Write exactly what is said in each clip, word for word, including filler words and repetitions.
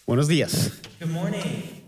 Buenos días. Good morning.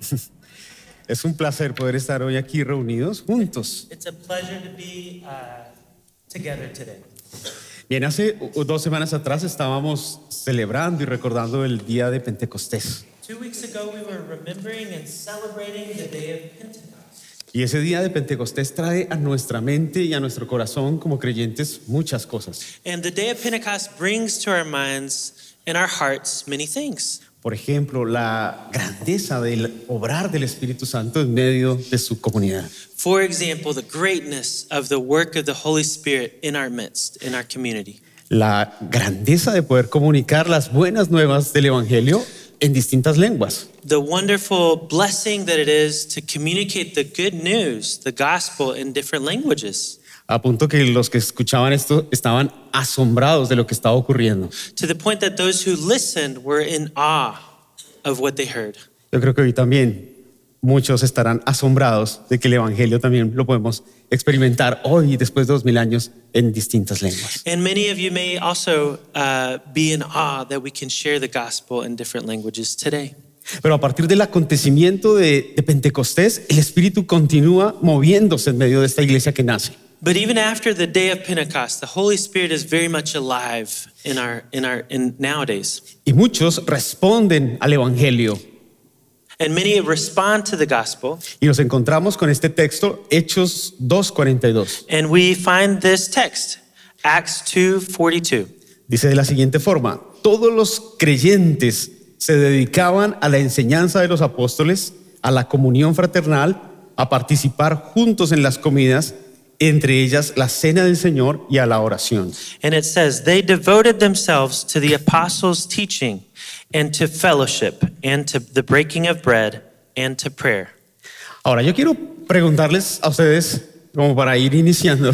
Es un placer poder estar hoy aquí reunidos juntos. It's a pleasure to be uh, together today. Bien, hace dos semanas atrás estábamos celebrando y recordando el día de Pentecostés. Two weeks ago, we were remembering and celebrating the day of Pentecost. Y ese día de Pentecostés trae a nuestra mente y a nuestro corazón como creyentes muchas cosas. And the day of Pentecost brings to our minds and our hearts many things. Por ejemplo, la grandeza del obrar del Espíritu Santo en medio de su comunidad. For example, the greatness of the work of the Holy Spirit in our midst, in our community. La grandeza de poder comunicar las buenas nuevas del Evangelio en distintas lenguas. The wonderful blessing that it is to communicate the good news, the gospel, in different languages. A punto que los que escuchaban esto estaban asombrados de lo que estaba ocurriendo. To the point that those who listened were in awe of what they heard. Yo creo que hoy también muchos estarán asombrados de que el Evangelio también lo podemos experimentar hoy, después de dos mil años, en distintas lenguas. And many of you may also uh, be in awe that we can share the gospel in different languages today. Pero a partir del acontecimiento de, de Pentecostés, el Espíritu continúa moviéndose en medio de esta iglesia que nace. But even after the day of Pentecost, the Holy Spirit is very much alive in our in our in nowadays. Y muchos responden al Evangelio. And many respond to the gospel. Y nos encontramos con este texto, Hechos dos cuarenta y dos. And we find this text, Acts two forty-two. Dice de la siguiente forma: todos los creyentes se dedicaban a la enseñanza de los apóstoles, a la comunión fraternal, a participar juntos en las comidas, entre ellas la cena del Señor y a la oración. And it says, they devoted themselves to the apostles' teaching and to fellowship and to the breaking of bread and to prayer. Ahora, yo quiero preguntarles a ustedes, como para ir iniciando,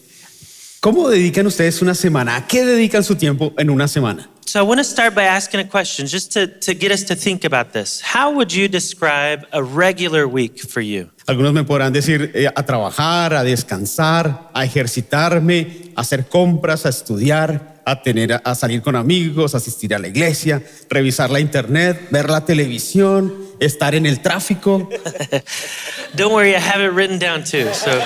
¿cómo dedican ustedes una semana? ¿A qué dedican su tiempo en una semana? So I want to start by asking a question just to, to get us to think about this. How would you describe a regular week for you? Algunos me podrán decir eh, a trabajar, a descansar, a ejercitarme, a hacer compras, a estudiar, a tener, a salir con amigos, asistir a la iglesia, revisar la internet, ver la televisión, estar en el tráfico. Don't worry, I have it written down too. So,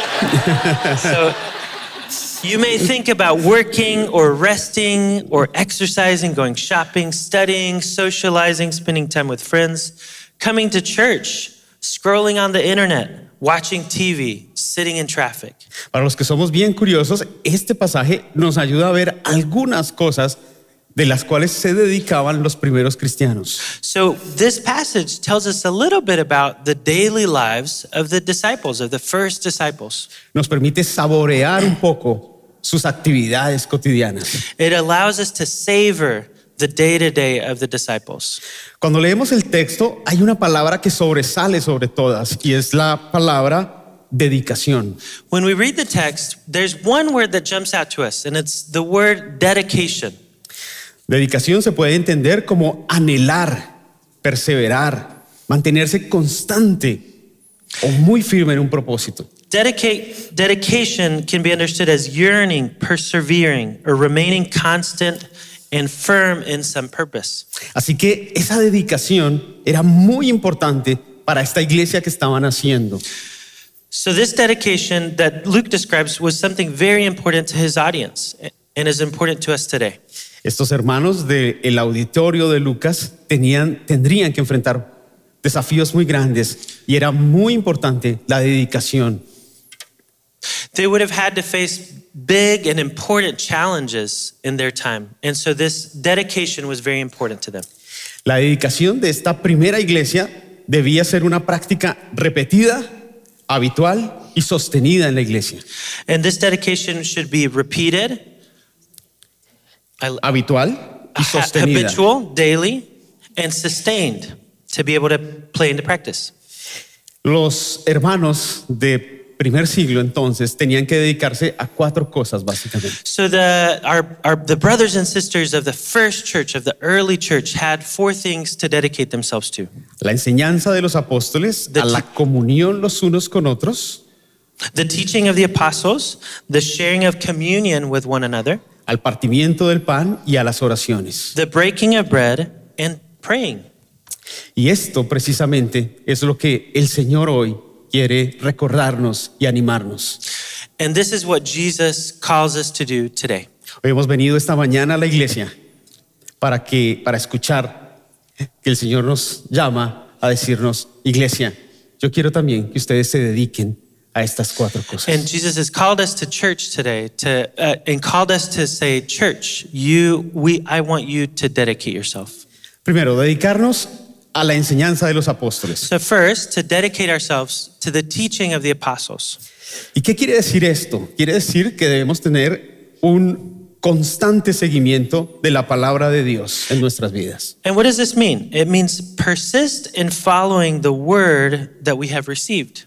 so you may think about working or resting or exercising, going shopping, studying, socializing, spending time with friends, coming to church, scrolling on the internet, watching T V, sitting in traffic. Para los que somos bien curiosos, este pasaje nos ayuda a ver algunas cosas de las cuales se dedicaban los primeros cristianos. So this passage tells us a little bit about the daily lives of the disciples, of the first disciples. Nos permite saborear un poco sus actividades cotidianas. It allows us to savor the day-to-day of the disciples. Cuando leemos el texto, hay una palabra que sobresale sobre todas y es la palabra dedicación. When we read the text, there's one word that jumps out to us, and it's the word dedication. Dedicación se puede entender como anhelar, perseverar, mantenerse constante o muy firme en un propósito. Dedicate, dedication can be understood as yearning, persevering, or remaining constant and firm in some purpose. Así que esa dedicación era muy importante para esta iglesia que estaban haciendo. So this dedication that Luke describes was something very important to his audience and is important to us today. Estos hermanos del auditorio de Lucas tenían, tendrían que enfrentar desafíos muy grandes y era muy importante la dedicación. They would have had to face big and important challenges in their time. And so this dedication was very important to them. La dedicación de esta primera iglesia debía ser una práctica repetida, habitual y sostenida en la iglesia. And this dedication should be repeated, Habitual y sostenida. habitual, daily, and sustained to be able to play into practice. Los hermanos de primer siglo entonces tenían que dedicarse a cuatro cosas básicamente. So the our, our the brothers and sisters of the first church, of the early church, had four things to dedicate themselves to. La enseñanza de los apóstoles, a la comunión los unos con otros, The teaching of the apostles, the sharing of communion with one another, al partimiento del pan y a las oraciones. the breaking of bread, and praying. Y esto precisamente es lo que el Señor hoy quiere recordarnos y animarnos. And this is what Jesus calls us to do today. Hoy hemos venido esta mañana a la iglesia para que, para escuchar que el Señor nos llama a decirnos, iglesia, yo quiero también que ustedes se dediquen a estas cuatro cosas. And Jesus has called us to church today, to uh, and called us to say, church, you, we, I want you to dedicate yourself. Primero, dedicarnos a la enseñanza de los apóstoles. So first, to dedicate ourselves to the teaching of the apostles. ¿Y qué quiere decir esto? Quiere decir que debemos tener un constante seguimiento de la palabra de Dios en nuestras vidas. And what does this mean? It means persist in following the word that we have received.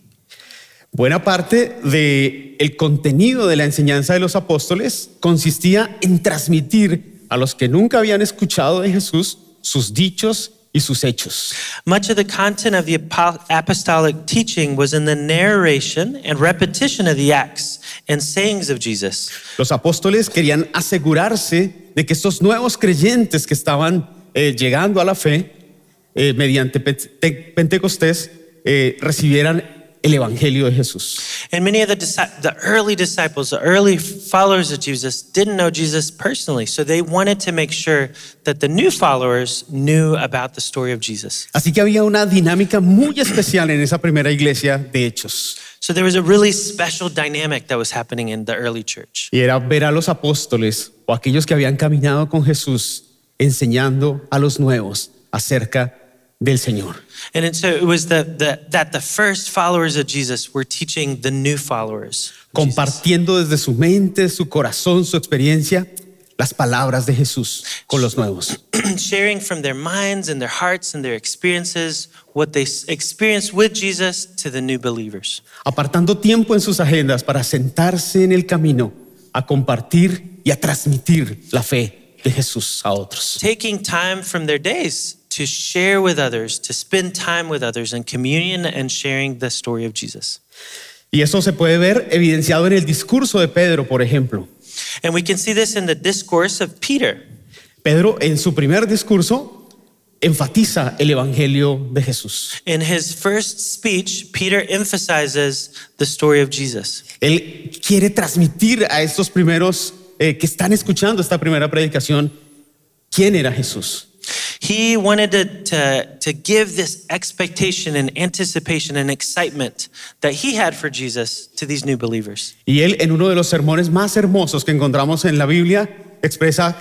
Buena parte del contenido de la enseñanza de los apóstoles consistía en transmitir a los que nunca habían escuchado de Jesús sus dichos y sus hechos. Much of the content of the apostolic teaching was in the narration and repetition of the acts and sayings of Jesus. Los apóstoles querían asegurarse de que estos nuevos creyentes que estaban eh, llegando a la fe eh, mediante Pente- Pentecostés eh, recibieran el evangelio de Jesús. And many of the, disci- the early disciples, the early followers of Jesus, didn't know Jesus personally. So they wanted to make sure that the new followers knew about the story of Jesus. Así que había una dinámica muy especial en esa primera iglesia de Hechos. So there was a really special dynamic that was happening in the early church. Y era ver a los apóstoles o aquellos que habían caminado con Jesús enseñando a los nuevos acerca del Señor. And it, so it was the, the, that the first followers of Jesus were teaching the new followers. of Jesus. Compartiendo desde su mente, su corazón, su experiencia, las palabras de Jesús con los nuevos. Sharing from their minds and their hearts and their experiences what they s- experienced with Jesus to the new believers. Apartando tiempo en sus agendas para sentarse en el camino a compartir y a transmitir la fe de Jesús a otros. Taking time from their days to share with others, to spend time with others in communion and sharing the story of Jesus. Y eso se puede ver evidenciado en el discurso de Pedro, por ejemplo. And we can see this in the discourse of Peter. Pedro en su primer discurso enfatiza el evangelio de Jesús. In his first speech, Peter emphasizes the story of Jesus. Él quiere transmitir a estos primeros eh, que están escuchando esta primera predicación quién era Jesús. He wanted to, to, to give this expectation and anticipation and excitement that he had for Jesus to these new believers. Y él en uno de los sermones más hermosos que encontramos en la Biblia expresa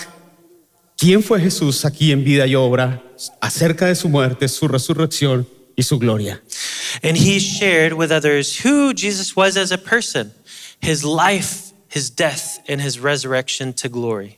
quién fue Jesús aquí en vida y obra acerca de su muerte, su resurrección y su gloria. And he shared with others who Jesus was as a person, his life, his death, and his resurrection to glory.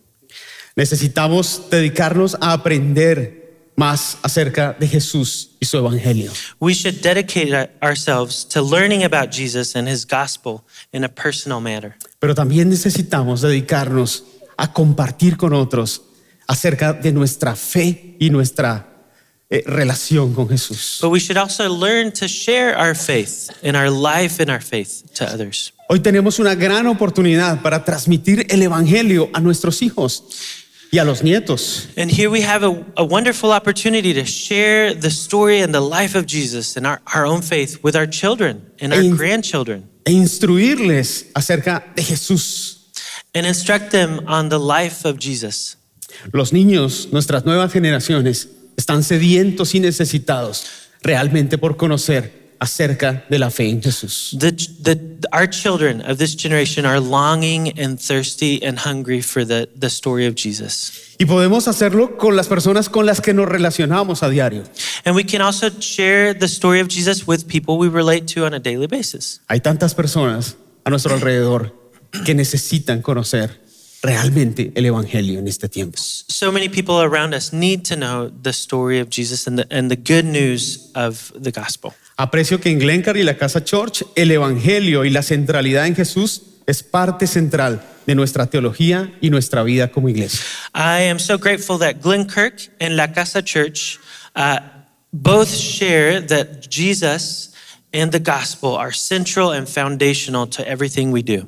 Necesitamos dedicarnos a aprender más acerca de Jesús y su evangelio. We should dedicate ourselves to learning about Jesus and his gospel in a personal manner. Pero también necesitamos dedicarnos a compartir con otros acerca de nuestra fe y nuestra eh, relación con Jesús. But we should also learn to share our faith and our life and our faith to others. Hoy tenemos una gran oportunidad para transmitir el evangelio a nuestros hijos y a los nietos. And here we have a, a wonderful opportunity to share the story and the life of Jesus and our, our own faith with our children and our In- grandchildren E instruirles acerca de Jesús. and instruct them on the life of Jesus. Los niños, nuestras nuevas generaciones, están sedientos y necesitados realmente por conocer acerca de la fe en Jesús. The, the, our children of this generation are longing and thirsty and hungry for the, the story of Jesus. Y podemos hacerlo con las personas con las que nos relacionamos a diario. And we can also share the story of Jesus with people we relate to on a daily basis. Hay tantas personas a nuestro alrededor que necesitan conocer realmente el evangelio en este tiempo. So many people around us need to know the story of Jesus and the, and the good news of the gospel. Aprecio que en Glencar y la Casa Church el evangelio y la centralidad en Jesús es parte central de nuestra teología y nuestra vida como iglesia. I am so grateful that Glenkirk and La Casa Church uh, both share that Jesus and the gospel are central and foundational to everything we do.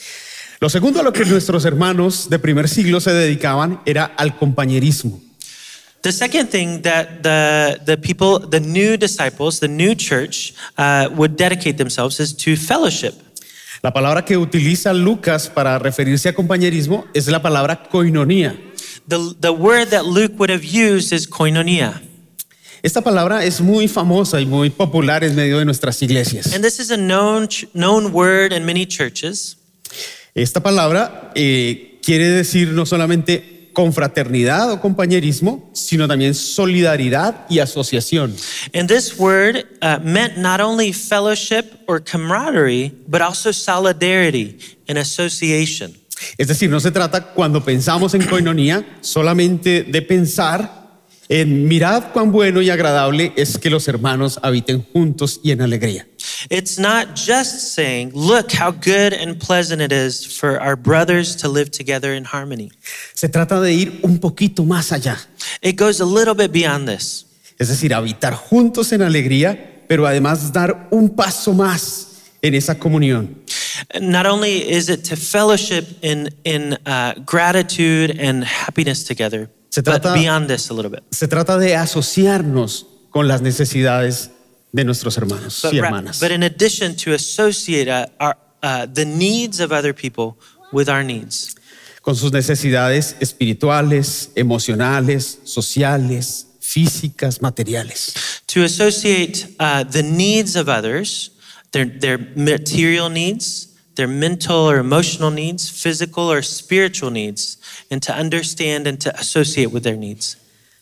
Lo segundo a lo que nuestros hermanos de primer siglo se dedicaban era al compañerismo. The second thing that the, the people, the new disciples, the new church uh, would dedicate themselves is to fellowship. La palabra que utiliza Lucas para referirse a compañerismo es la palabra koinonía. The, the word that Luke would have used is koinonia. Esta palabra es muy famosa y muy popular en medio de nuestras iglesias. And this is a known, known word in many churches. Esta palabra eh, quiere decir no solamente confraternidad o compañerismo, sino también solidaridad y asociación. And this word uh, meant not only fellowship or camaraderie, but also solidarity and association. Es decir, no se trata cuando pensamos en koinonía solamente de pensar en mirad cuán bueno y agradable es que los hermanos habiten juntos y en alegría. It's not just saying, look how good and pleasant it is for our brothers to live together in harmony. Se trata de ir un poquito más allá. It goes a little bit beyond this. Es decir, habitar juntos en alegría, pero además dar un paso más en esa comunión. Not only is it to fellowship in, in uh, gratitude and happiness together, Se but trata- beyond this a little bit. Se trata de asociarnos con las necesidades de nuestros hermanos But, y ra- hermanas. but in addition to associate uh, our, uh, the needs of other people with our needs. Con sus necesidades espirituales, emocionales, sociales, físicas, materiales. To associate uh, the needs of others, their, their material needs, their mental or emotional needs, physical or spiritual needs, and to understand and to associate with their needs.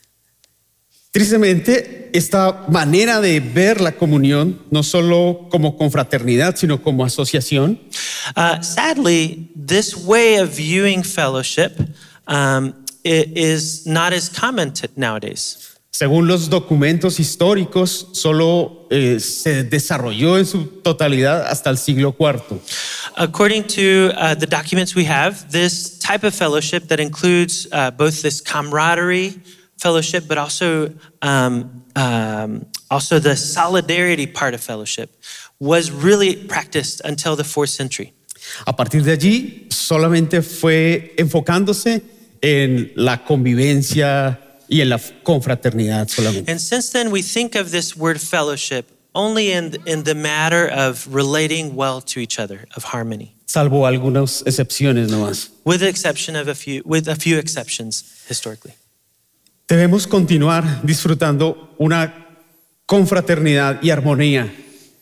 Tristemente, esta manera de ver la comunión, no solo como confraternidad, sino como asociación, Uh, sadly, this way of viewing fellowship um, i- is not as common to nowadays. según los documentos históricos, solo eh, se desarrolló en su totalidad hasta el siglo cuarto. According to uh, the documents we have, this type of fellowship that includes uh, both this camaraderie fellowship, but also um, um, also the solidarity part of fellowship, was really practiced until the fourth century. A partir de allí, solamente fue enfocándose en la convivencia y en la confraternidad solamente. And since then, we think of this word fellowship only in, in the matter of relating well to each other, of harmony, Salvo algunas excepciones nomás. with the exception of a few, with a few exceptions historically. Debemos continuar disfrutando una confraternidad y armonía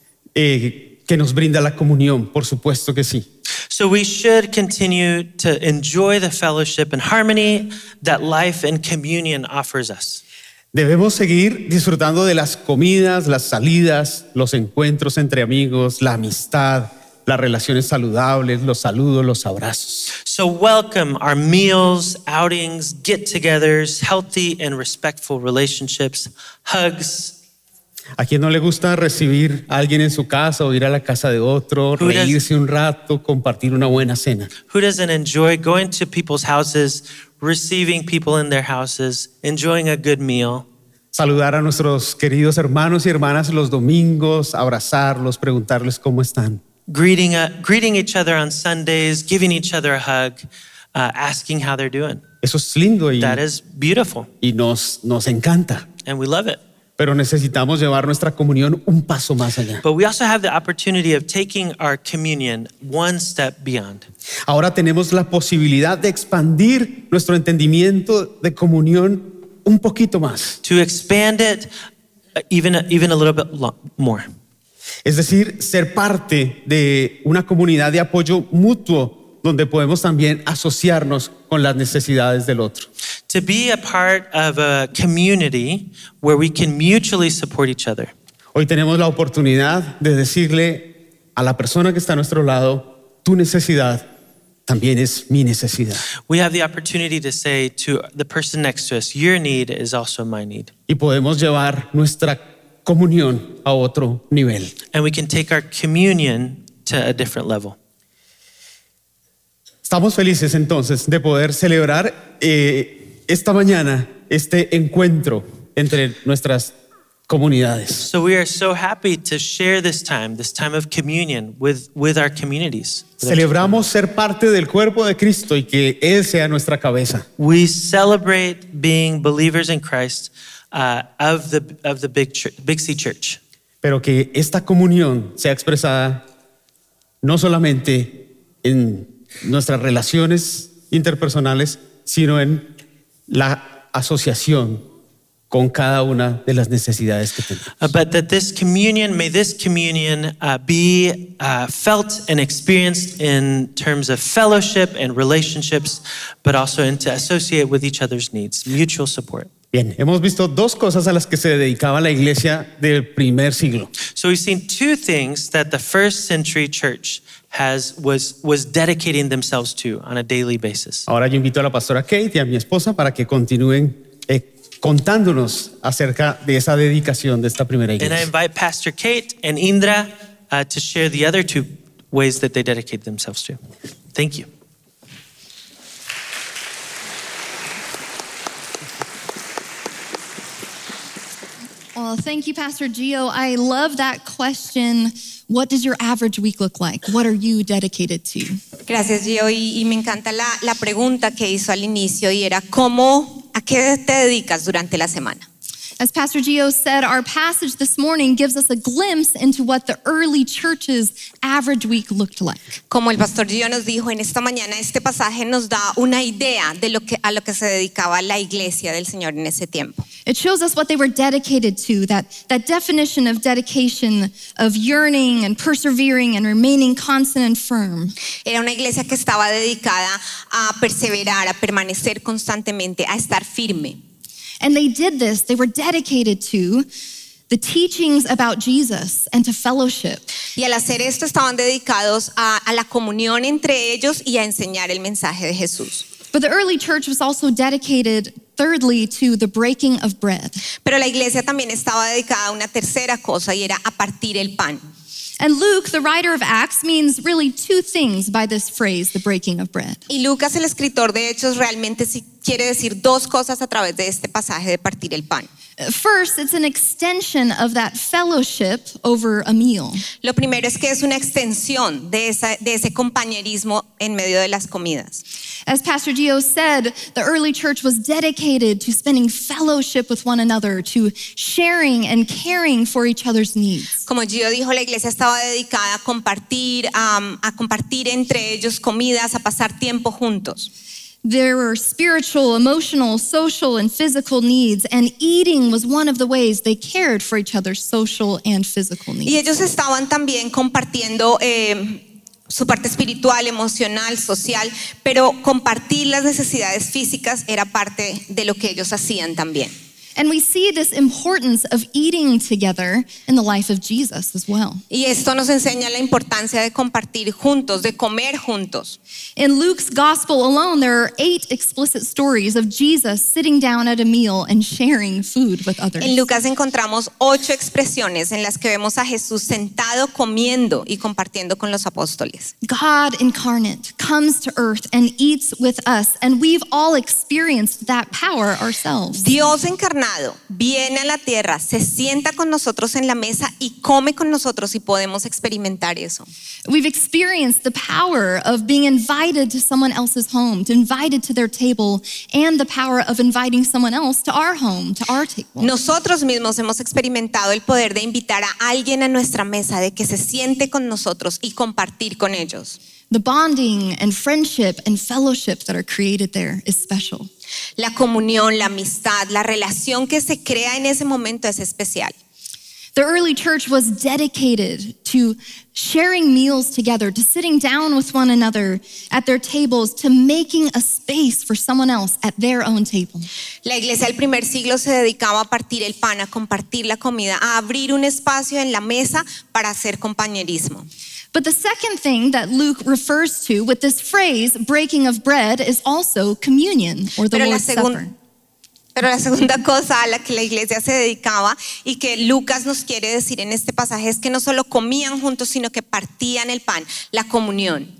eh, que nos brinda la comunión, por supuesto que sí. So we should continue to enjoy the fellowship and harmony that life and communion offers us. Debemos seguir disfrutando de las comidas, las salidas, los encuentros entre amigos, la amistad, las relaciones saludables, los saludos, los abrazos. So welcome our meals, outings, get-togethers, healthy and respectful relationships, hugs. ¿A quién no le gusta recibir a alguien en su casa o ir a la casa de otro, Who does- reírse un rato, compartir una buena cena? Who doesn't enjoy going to people's houses, receiving people in their houses, enjoying a good meal? Saludar a nuestros queridos hermanos y hermanas los domingos, abrazarlos, preguntarles cómo están. Greeting, uh, greeting each other on Sundays, giving each other a hug, uh, asking how they're doing. Eso es lindo y, That is beautiful, y nos, nos encanta. and we love it. Pero necesitamos llevar nuestra comunión un paso más allá. But we also have the opportunity of taking our communion one step beyond. Ahora tenemos la posibilidad de expandir nuestro entendimiento de comunión un poquito más. To expand it uh, even, even a little bit lo- more. Es decir, ser parte de una comunidad de apoyo mutuo donde podemos también asociarnos con las necesidades del otro. To be a part of a community where we can mutually support each other. Hoy tenemos la oportunidad de decirle a la persona que está a nuestro lado, tu necesidad también es mi necesidad. We have the opportunity to say to the person next to us, your need is also my need. Y podemos llevar nuestra comunión a otro nivel. And we can take our communion to a different level. Estamos felices entonces de poder celebrar eh, esta mañana este encuentro entre nuestras comunidades. So we are so happy to share this time, this time of communion with, with our communities. with our Celebramos ser parte del cuerpo de Cristo y que Él sea nuestra cabeza. We celebrate being believers in Christ uh, of the of the big church, Big C Church. Pero que esta comunión sea expresada no solamente en nuestras relaciones interpersonales, sino en la asociación con cada una de las necesidades que tenemos. Uh, but that this communion, may this communion uh, be uh, felt and experienced in terms of fellowship and relationships, but also in to associate with each other's needs, mutual support. Bien, hemos visto dos cosas a las que se dedicaba la iglesia del primer siglo. So we've seen two things that the first century church has was was dedicating themselves to on a daily basis. Ahora yo invito a la pastora Kate y a mi esposa para que continúen eh, contándonos acerca de esa dedicación de esta primera And I iglesia. invite Pastor Kate and Indra uh, to share the other two ways that they dedicate themselves to. Thank you. Well, thank you, Pastor Gio. I love that question. What does your average week look like? What are you dedicated to? Gracias, Gio. Y, y me encanta la, la pregunta que hizo al inicio y era, ¿cómo, a qué te dedicas durante la semana? As Pastor Gio said, our passage this morning gives us a glimpse into what the early church's average week looked like. Como el pastor Gio nos dijo en esta mañana, este pasaje nos da una idea de lo que, a lo que se dedicaba la iglesia del Señor en ese tiempo. It shows us what they were dedicated to, that, that definition of dedication, of yearning and persevering and remaining constant and firm. Era una iglesia que estaba dedicada a perseverar, a permanecer constantemente, a estar firme. And they did this, they were dedicated to the teachings about Jesus and to fellowship. Y al hacer esto estaban dedicados a, a la comunión entre ellos y a enseñar el mensaje de Jesús. But the early church was also dedicated, thirdly, to the breaking of bread. Pero la iglesia también estaba dedicada a una tercera cosa y era a partir el pan. And Luke, the writer of Acts, means really two things by this phrase, the breaking of bread. Y Lucas, el escritor de Hechos, realmente sí quiere decir dos cosas a través de este pasaje de partir el pan. First, it's an extension of that fellowship over a meal. Lo primero es que es una extensión de, esa, de ese compañerismo en medio de las comidas. As Pastor Gio said, the early church was dedicated to spending fellowship with one another, to sharing and caring for each other's needs. Como Gio dijo, la iglesia estaba dedicada a compartir, um, a compartir entre ellos comidas, a pasar tiempo juntos. There were spiritual, emotional, social, and physical needs, and eating was one of the ways they cared for each other's social and physical needs. Y ellos estaban también compartiendo eh, su parte espiritual, emocional, social, pero compartir las necesidades físicas era parte de lo que ellos hacían también. And we see this importance of eating together in the life of Jesus as well. Y esto nos enseña la importancia de compartir juntos, de comer juntos. In Luke's gospel alone, there are eight explicit stories of Jesus sitting down at a meal and sharing food with others. En Lucas encontramos ocho expresiones en las que vemos a Jesús sentado comiendo y compartiendo con los apóstoles. God incarnate comes to earth and eats with us, and we've all experienced that power ourselves. Dios encarnado viene a la tierra, se sienta con nosotros en la mesa y come con nosotros y podemos experimentar eso. We've experienced the power of being invited to someone else's home, to invited to their table, and the power of inviting someone else to our home, to our table. Nosotros mismos hemos experimentado el poder de invitar a alguien a nuestra mesa, de que se siente con nosotros y compartir con ellos. The bonding and friendship and fellowship that are created there is special. La comunión, la amistad, la relación que se crea en ese momento es especial. The early church was dedicated to sharing meals together, to sitting down with one another at their tables, to making a space for someone else at their own table. La iglesia del primer siglo se dedicaba a partir el pan, a compartir la comida, a abrir un espacio en la mesa para hacer compañerismo. But the second thing that Luke refers to with this phrase, breaking of bread, is also communion, or the Pero la, Lord's segun, Supper. pero la segunda cosa a la que la iglesia se dedicaba y que Lucas nos quiere decir en este pasaje es que no solo comían juntos, sino que partían el pan, la comunión.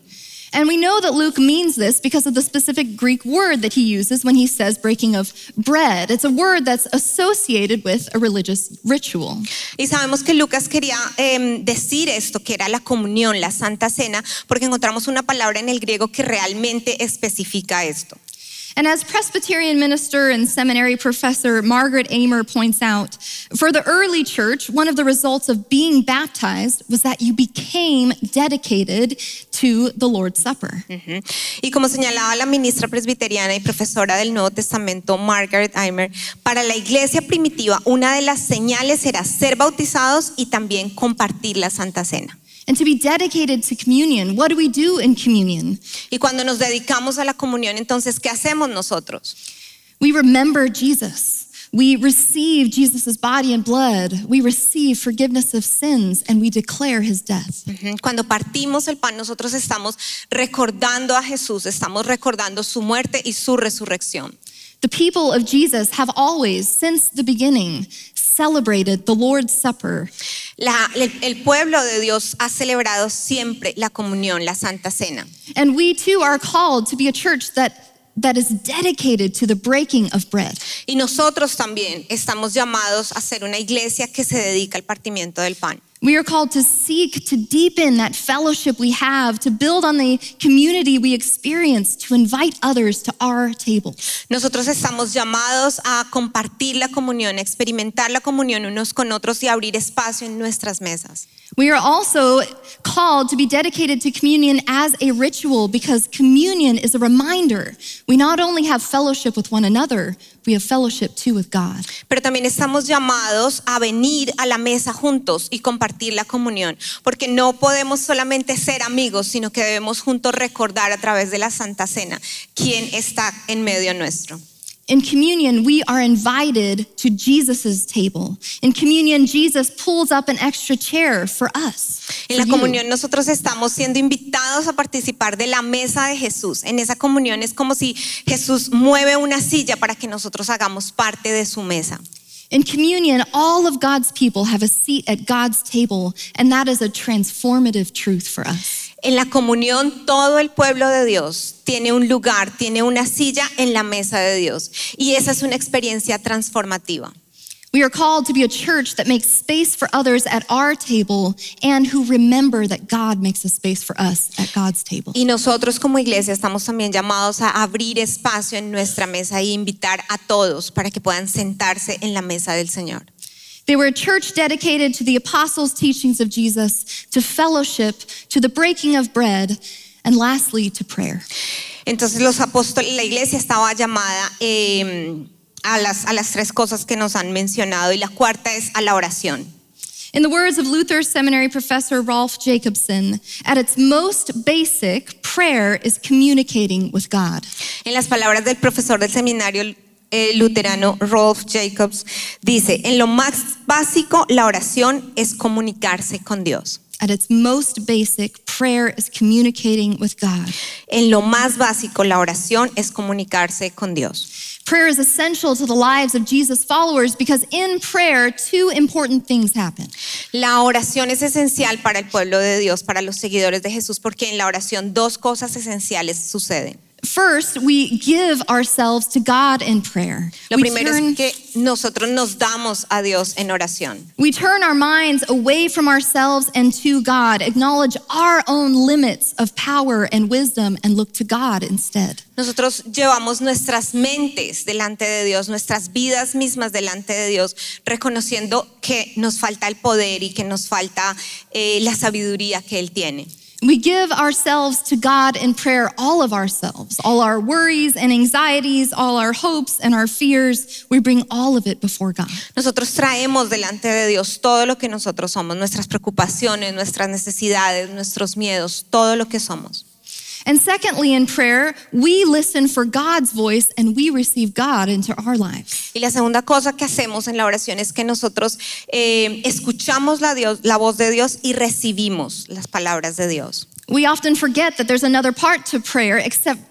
And we know that Luke means this because of the specific Greek word that he uses when he says breaking of bread. It's a word that's associated with a religious ritual. Y sabemos que Lucas quería eh, decir esto, que era la comunión, la Santa Cena, porque encontramos una palabra en el griego que realmente especifica esto. And as Presbyterian minister and seminary professor Margaret Amer points out, for the early church, one of the results of being baptized was that you became dedicated to the Lord's Supper. Uh-huh. Y como señalaba la ministra presbiteriana y profesora del Nuevo Testamento Margaret Amer, para la iglesia primitiva una de las señales era ser bautizados y también compartir la Santa Cena. And to be dedicated to communion, what do we do in communion? Y cuando nos dedicamos a la comunión, entonces, ¿qué hacemos nosotros? We remember Jesus. We receive Jesus' body and blood. We receive forgiveness of sins, and we declare his death. Uh-huh. Cuando partimos el pan, nosotros estamos recordando a Jesús, estamos recordando su muerte y su resurrección. The people of Jesus have always, since the beginning, celebrated the Lord's Supper. La, el, el pueblo de Dios ha celebrado siempre la comunión, la Santa Cena. And we too are called to be a church that, that is dedicated to the breaking of bread. Y nosotros también estamos llamados a ser una iglesia que se dedica al partimiento del pan. We are called to seek to deepen that fellowship we have, to build on the community we experience, to invite others to our table. Nosotros estamos llamados a compartir la comunión, a experimentar la comunión unos con otros y abrir espacio en nuestras mesas. We are also called to be dedicated to communion as a ritual because communion is a reminder. We not only have fellowship with one another, we have fellowship too with God. Pero también estamos llamados a venir a la mesa juntos y compartir la comunión, porque no podemos solamente ser amigos, sino que debemos juntos recordar a través de la Santa Cena quién está en medio nuestro. In communion, we are invited to Jesus' table. In communion, Jesus pulls up an extra chair for us. En la for you. comunión nosotros estamos siendo invitados a participar de la mesa de Jesús. En esa comunión es como si Jesús mueve una silla para que nosotros hagamos parte de su mesa. In communion, all of God's people have a seat at God's table, and that is a transformative truth for us. En la comunión todo el pueblo de Dios tiene un lugar, tiene una silla en la mesa de Dios. Y esa es una experiencia transformativa. We are called to be a church that makes space for others at our table and who remember that God makes a space for us at God's table. Y nosotros como iglesia estamos también llamados a abrir espacio en nuestra mesa y invitar a todos para que puedan sentarse en la mesa del Señor. They were a church dedicated to the apostles' teachings of Jesus, to fellowship, to the breaking of bread, and lastly, to prayer. Entonces los apóstoles, la iglesia estaba llamada eh, a, las, a las tres cosas que nos han mencionado, y la cuarta es a la oración. In the words of Luther seminary professor Rolf Jacobson, at its most basic, prayer is communicating with God. En las palabras del profesor del seminario eh, luterano Rolf Jacobs, dice, en lo más básico, la oración es comunicarse con Dios. At its most basic, prayer is communicating with God. En lo más básico, la oración es comunicarse con Dios. Prayer is essential to the lives of Jesus' followers because in prayer, two important things happen. La oración es esencial para el pueblo de Dios, para los seguidores de Jesús, porque en la oración dos cosas esenciales suceden. First, we give ourselves to God in prayer. Lo We primero turn, es que nosotros nos damos a Dios en oración. we turn our minds away from ourselves and to God, acknowledge our own limits of power and wisdom, and look to God instead. Nosotros llevamos nuestras mentes delante de Dios, nuestras vidas mismas delante de Dios, reconociendo que nos falta el poder y que nos falta eh, la sabiduría que Él tiene. We give ourselves to God in prayer, all of ourselves, all our worries and anxieties, all our hopes and our fears. We bring all of it before God. Nosotros traemos delante de Dios todo lo que nosotros somos, nuestras preocupaciones, nuestras necesidades, nuestros miedos, todo lo que somos. And secondly, in prayer, we listen for God's voice and we receive God into our lives. Y la segunda cosa que hacemos en la oración es que nosotros eh, escuchamos la, Dios, la voz de Dios y recibimos las palabras de Dios. We often forget that there's another part to prayer except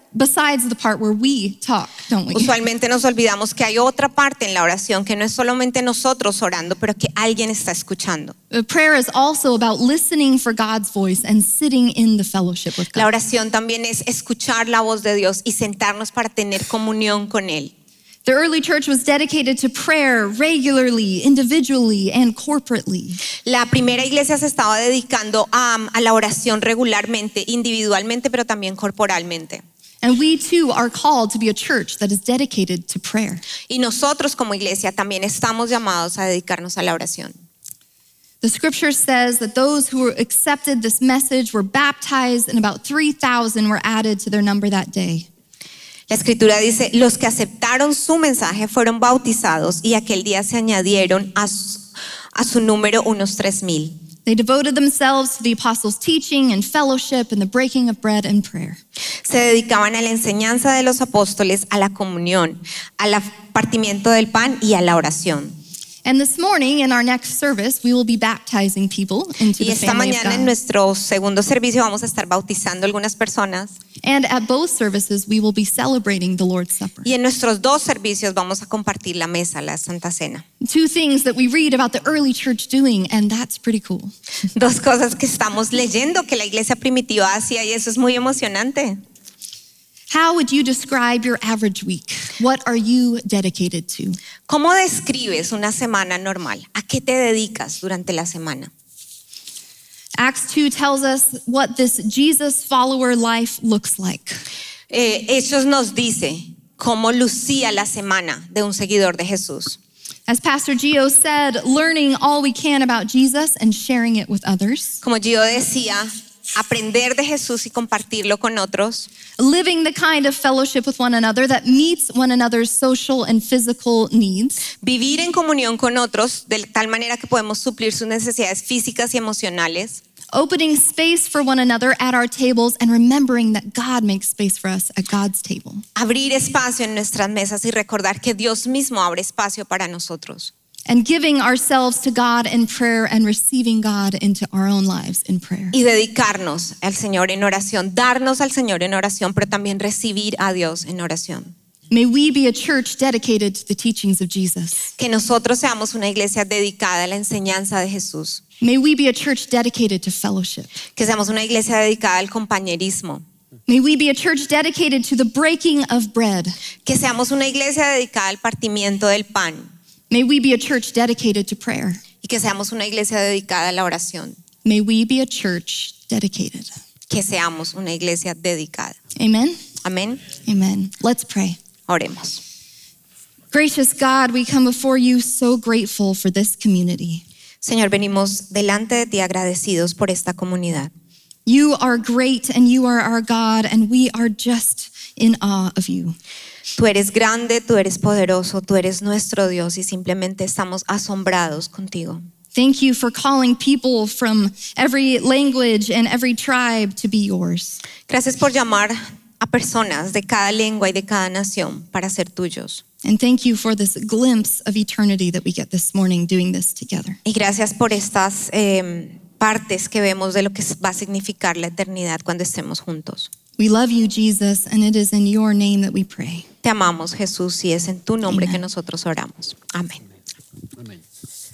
besides the part where we talk, don't we? Usualmente nos olvidamos que hay otra parte en la oración, que no es solamente nosotros orando, pero que alguien está escuchando. Uh, Prayer is also about listening for God's voice and sitting in the fellowship with La God. oración también es escuchar la voz de Dios y sentarnos para tener comunión con Él. The early church was dedicated to prayer regularly, individually, and corporately. La primera iglesia se estaba dedicando a, a la oración regularmente, individualmente, pero también corporalmente. And we too are called to be a church that is dedicated to prayer. Y nosotros como iglesia también estamos llamados a dedicarnos a la oración. The scripture says that those who accepted this message were baptized, and about three thousand were added to their number that day. La escritura dice, los que aceptaron su mensaje fueron bautizados y aquel día se añadieron a su, a su número unos tres mil. They devoted themselves to the apostles' teaching and fellowship and the breaking of bread and prayer. Se dedicaban a la enseñanza de los apóstoles, a la comunión, al partimiento del pan y a la oración. And this morning in our next service, we will be baptizing people into Y the esta family of mañana en God. nuestro segundo servicio vamos a estar bautizando a algunas personas. And at both services, we will be celebrating the Lord's Supper. Y en nuestros dos servicios vamos a compartir la mesa, la Santa Cena. Two things that we read about the early church doing, and that's pretty cool. Dos cosas que estamos leyendo que la iglesia primitiva hacía y eso es muy emocionante. How would you describe your average week? What are you dedicated to? ¿Cómo describes una semana normal? ¿A qué te dedicas durante la semana? Acts two tells us what this Jesus follower life looks like. Eh, Hechos nos dice cómo lucía la semana de un seguidor de Jesús. As Pastor Gio said, learning all we can about Jesus and sharing it with others. Como yo decía, aprender de Jesús y compartirlo con otros. Living the kind of fellowship with one another that meets one another's social and physical needs. Vivir en comunión con otros de tal manera que podemos suplir sus necesidades físicas y emocionales. Opening space for one another at our tables and remembering that God makes space for us at God's table. Abrir espacio en nuestras mesas y recordar que Dios mismo abre espacio para nosotros. And giving ourselves to God in prayer and receiving God into our own lives in prayer. Y dedicarnos al Señor en oración, darnos al Señor en oración, pero también recibir a Dios en oración. May we be a church dedicated to the teachings of Jesus. Que nosotros seamos una iglesia dedicada a la enseñanza de Jesús. May we be a church dedicated to fellowship. Que seamos una iglesia dedicada al compañerismo. May we be a church dedicated to the breaking of bread. Que seamos una iglesia dedicada al partimiento del pan. May we be a church dedicated to prayer. Y que seamos una iglesia dedicada a la oración. May we be a church dedicated. Que seamos una iglesia dedicada. Amen? Amén. Amen. Let's pray. Oremos. Gracious God, we come before you so grateful for this community. Señor, venimos delante de ti agradecidos por esta comunidad. You are great and you are our God, and we are just in awe of you. Tú eres grande, tú eres poderoso, tú eres nuestro Dios y simplemente estamos asombrados contigo. Thank you for calling people from every language and every tribe to be yours. Gracias por llamar a personas de cada lengua y de cada nación para ser tuyos. And thank you for this glimpse of eternity that we get this morning doing this together. Y gracias por estas eh, partes que vemos de lo que va a significar la eternidad cuando estemos juntos. We love you, Jesus, and it is in your name that we pray. Te amamos, Jesús, y es en tu nombre Amen. que nosotros oramos. Amén. Amén.